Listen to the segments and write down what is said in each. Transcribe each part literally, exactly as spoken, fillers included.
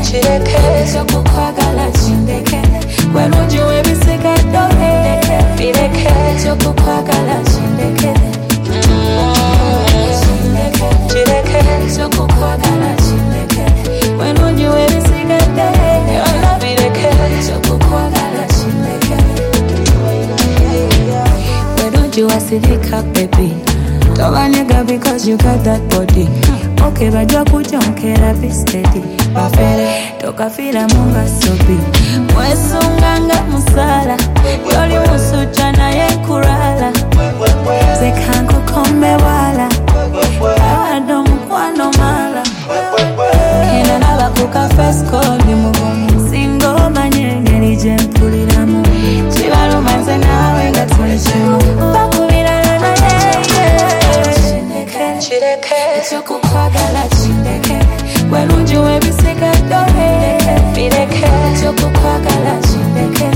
kireke ekyokukwagala kindeke wenungi webisigadde bireke ekyokukwagala kindeke kireke ekyokukwagala kindeke wenungi webisigadde bireke ekyokukwagala kindeke wenungi wasirika baby don't nigga because you got that body. Okay, but you could jump care be steady. Bafere, toka fila munga sobi. Mwesunganga musala, yoli musucha na ye kurala. Zekanko kombe wala, ado mkwano mala. Kena naba kuka first call ni mugomi. Singo manyenge ni jempuli ramu. Chibalo manze nawe nga tulichimu. Bakubira na ye. Kireke ekyokukwagala kindeke wenungi webisigadde bireke ekyokukwagala kindeke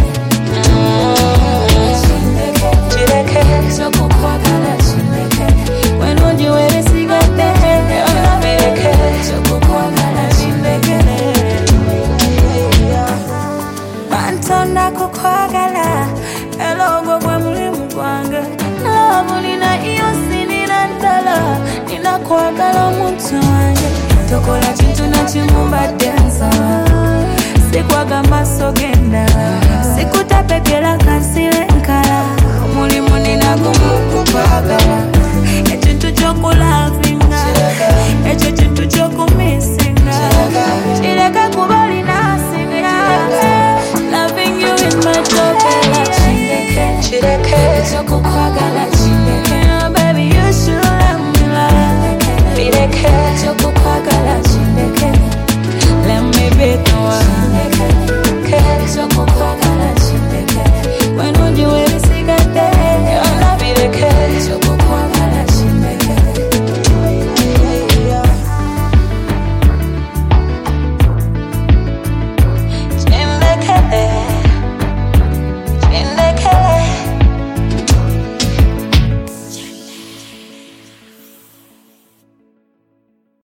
kireke ekyokukwagala kindeke wenungi webisigadde bireke ekyokukwagala kindeke bantonda kukwagala elogo gwe mulimu gwange labulina iyo sinina ndala ninakwagala omuntu wange tokola kintu na kimu mbadde